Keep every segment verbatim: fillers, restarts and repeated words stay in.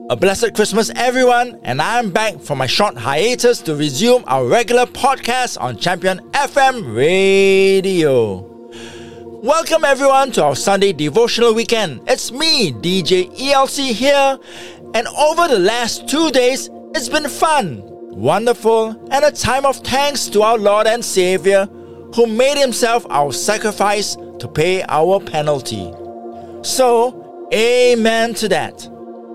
A blessed Christmas, everyone, and I'm back from my short hiatus to resume our regular podcast on Champion F M Radio. Welcome everyone to our Sunday devotional weekend. It's me, D J E L C here, and over the last two days, it's been fun, wonderful, and a time of thanks to our Lord and Savior who made Himself our sacrifice to pay our penalty. So, amen to that.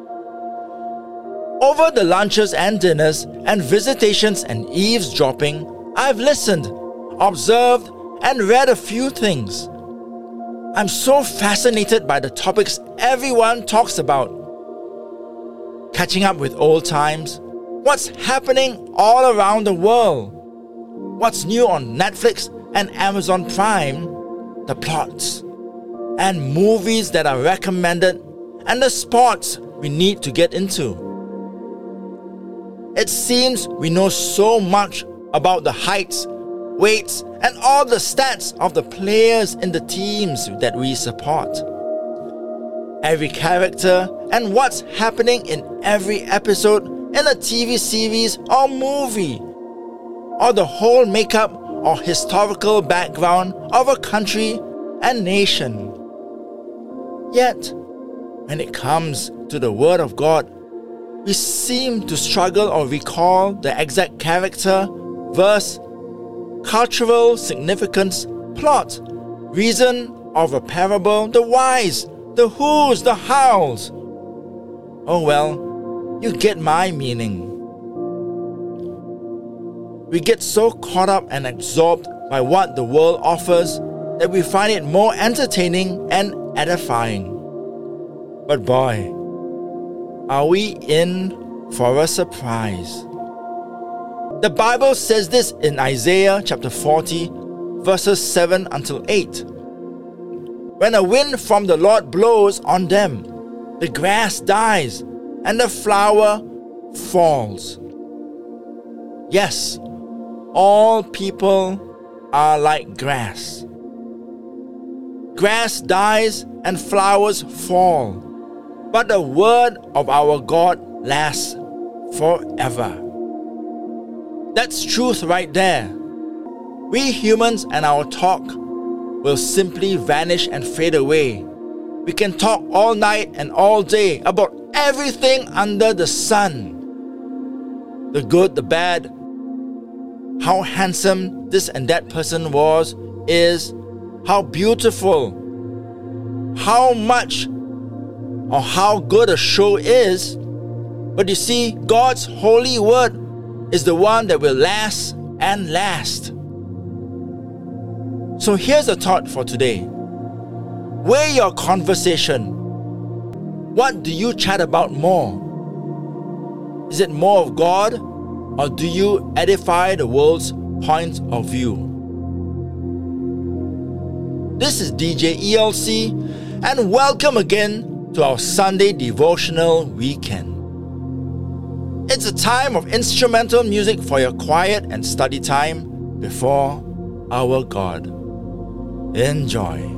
Over the lunches and dinners and visitations and eavesdropping, I've listened, observed, and read a few things. I'm so fascinated by the topics everyone talks about. Catching up with old times, what's happening all around the world, what's new on Netflix and Amazon Prime, the plots, and movies that are recommended, and the sports we need to get into. It seems we know so much about the heights, weights, and all the stats of the players in the teams that we support. Every character and what's happening in every episode in a T V series or movie, or the whole makeup or historical background of a country and nation. Yet, when it comes to the Word of God, we seem to struggle or recall the exact character, verse, cultural significance, plot, reason of a parable, the whys, the whos, the hows. Oh well, you get my meaning. We get so caught up and absorbed by what the world offers that we find it more entertaining and edifying. But boy, are we in for a surprise? The Bible says this in Isaiah chapter forty, verses seven until eight. When a wind from the Lord blows on them, the grass dies and the flower falls. Yes, all people are like grass. Grass dies and flowers fall, but the word of our God lasts forever. That's truth right there. We humans and our talk will simply vanish and fade away. We can talk all night and all day about everything under the sun. The good, the bad, how handsome this and that person was, is, how beautiful, how much or how good a show is. But you see, God's holy word is the one that will last and last. So here's a thought for today. Weigh your conversation. What do you chat about more? Is it more of God, or do you edify the world's point of view? This is D J E L C, and welcome again to our Sunday devotional weekend. It's a time of instrumental music for your quiet and study time before our God. Enjoy.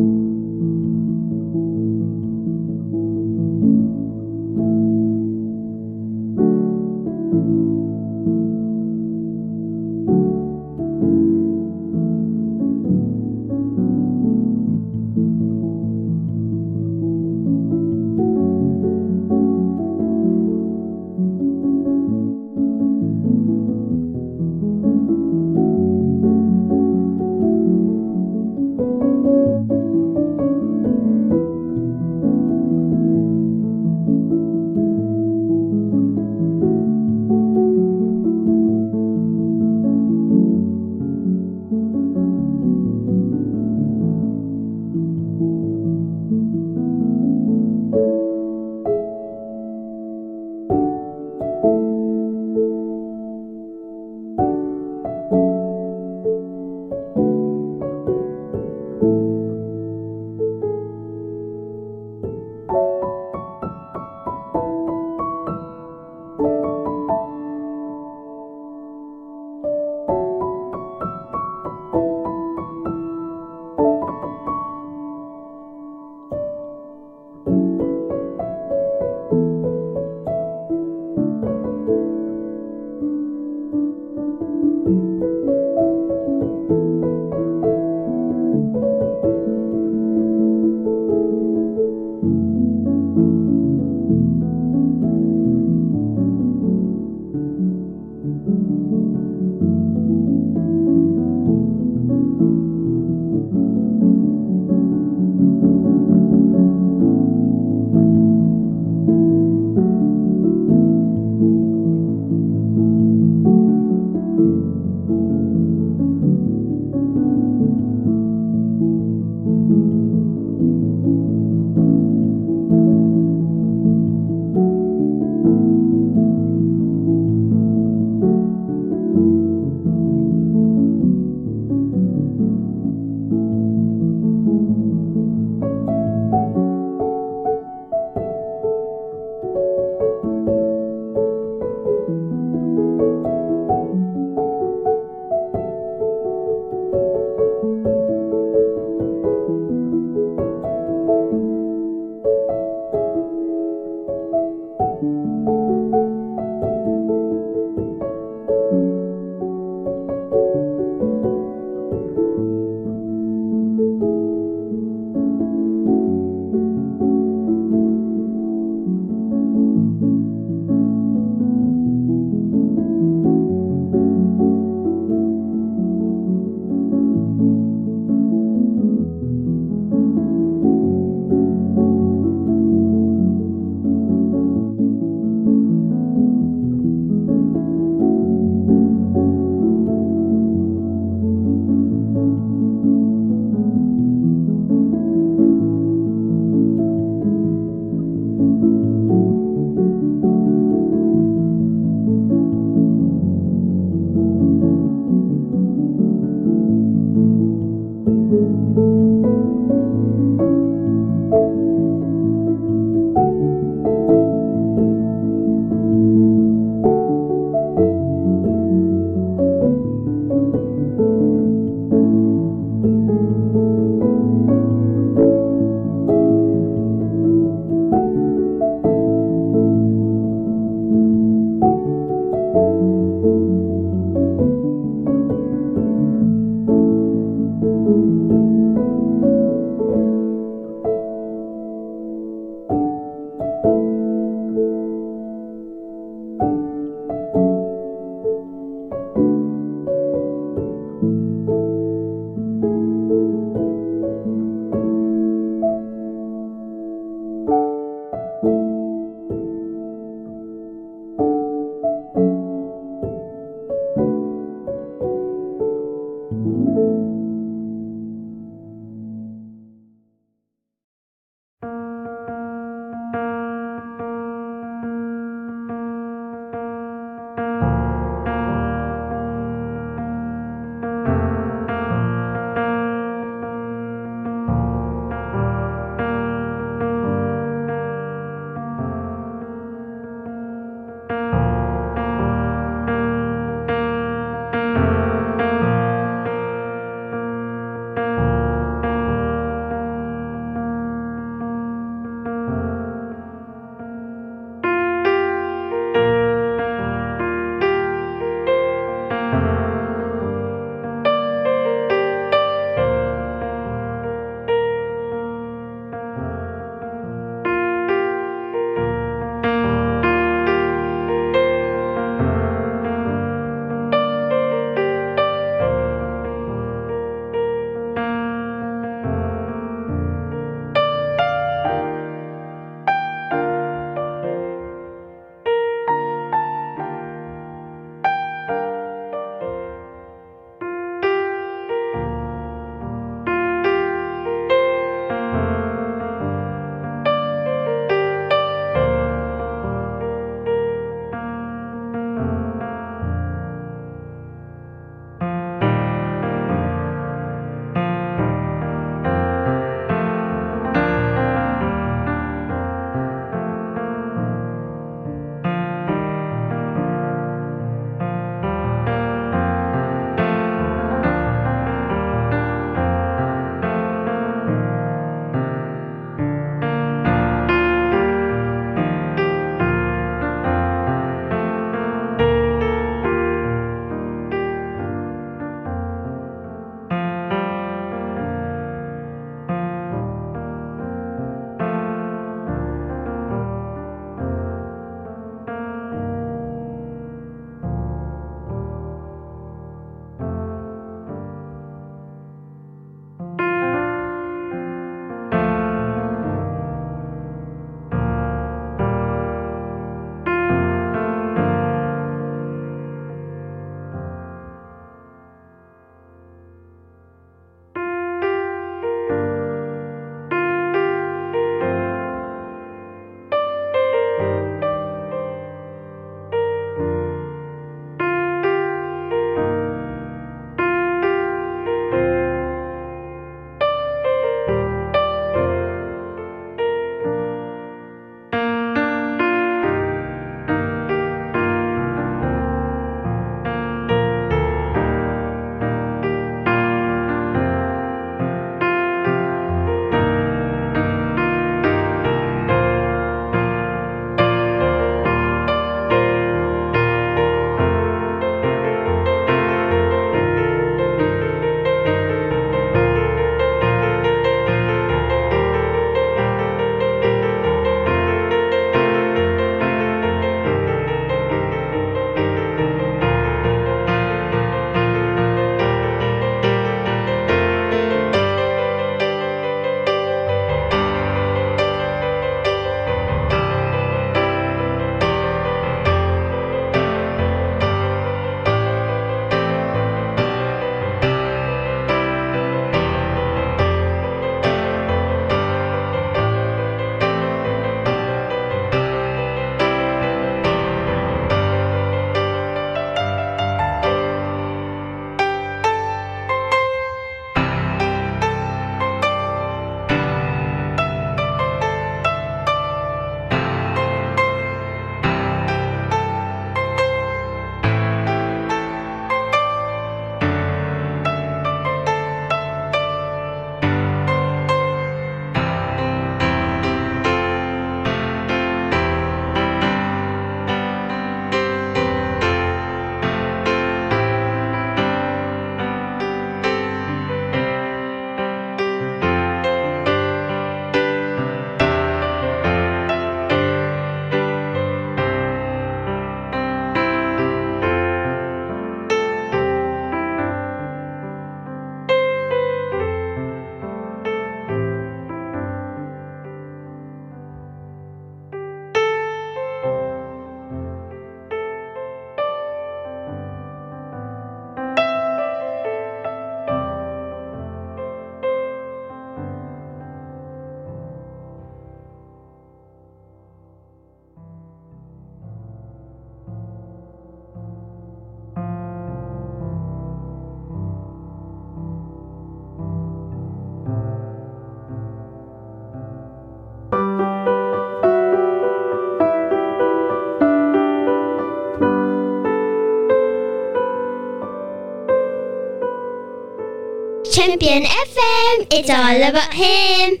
Champion F M, it's all about Him.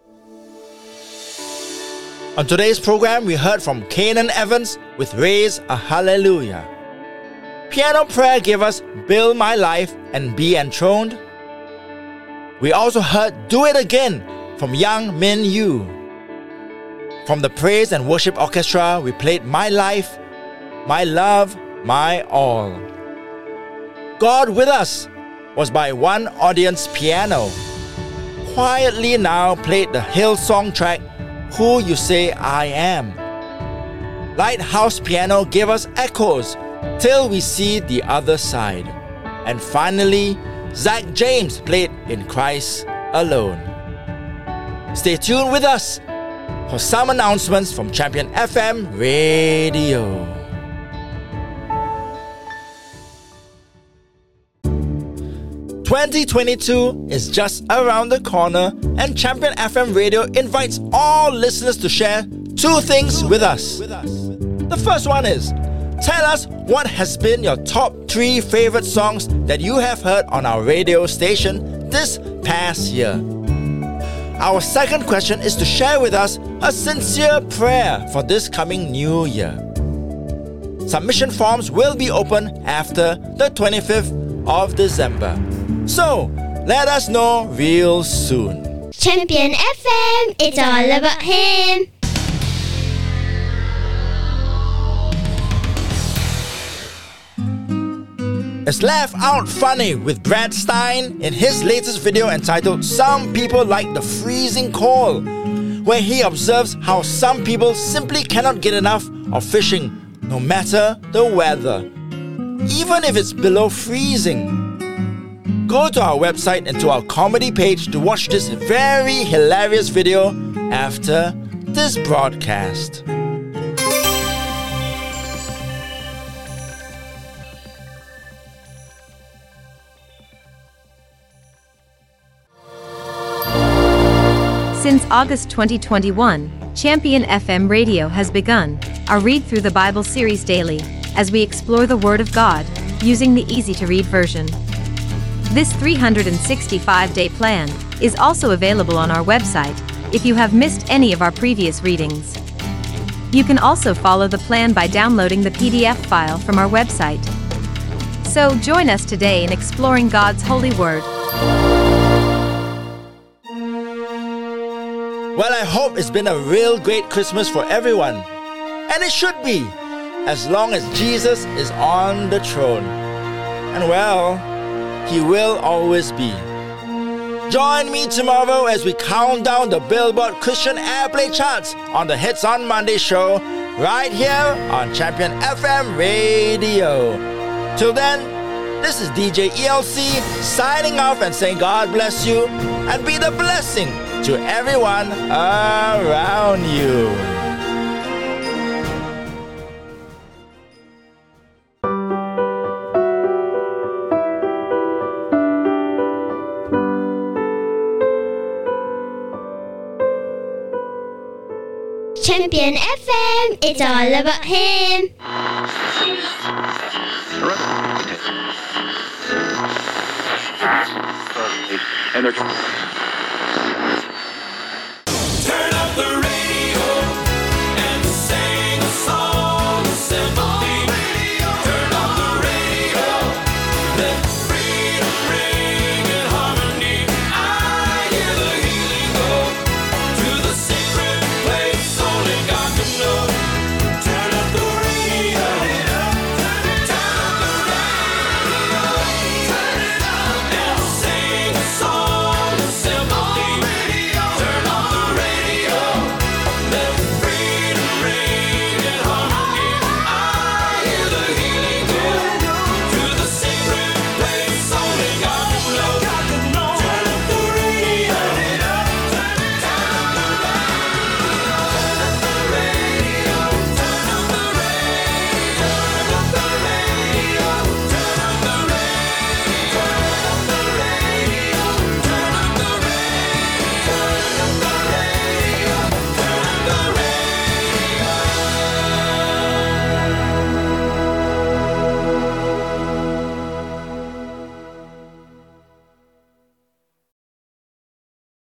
On today's program, we heard from Kanan Evans with Raise a Hallelujah. Piano Prayer gave us Build My Life and Be Enthroned. We also heard Do It Again from Young Min Yu. From the Praise and Worship Orchestra, we played My Life, My Love, My All. God With Us was by One Audience Piano. Quietly Now played the Hillsong track Who You Say I Am. Lighthouse Piano gave us Echoes, Till We See the Other Side. And finally, Zach James played In Christ Alone. Stay tuned with us for some announcements from Champion F M Radio. twenty twenty-two is just around the corner, and Champion F M Radio invites all listeners to share two things with us. The first one is, tell us what has been your top three favorite songs that you have heard on our radio station this past year. Our second question is to share with us a sincere prayer for this coming new year. Submission forms will be open after the twenty-fifth of December. So, let us know real soon. Champion F M, it's all about Him. It's Laugh Out Funny with Brad Stein in his latest video entitled Some People Like the Freezing Cold, where he observes how some people simply cannot get enough of fishing no matter the weather, even if it's below freezing. Go to our website and to our comedy page to watch this very hilarious video after this broadcast. Since August twenty twenty-one, Champion F M Radio has begun our Read Through the Bible series daily as we explore the Word of God using the easy-to-read version. This three hundred sixty-five day plan is also available on our website if you have missed any of our previous readings. You can also follow the plan by downloading the P D F file from our website. So join us today in exploring God's holy Word. Well, I hope it's been a real great Christmas for everyone. And it should be, as long as Jesus is on the throne. And well, He will always be. Join me tomorrow as we count down the Billboard Christian Airplay charts on the Hits on Monday show, right here on Champion F M Radio. Till then, this is D J E L C signing off and saying God bless you and be the blessing to everyone around you. Champion F M, it's all about Him. And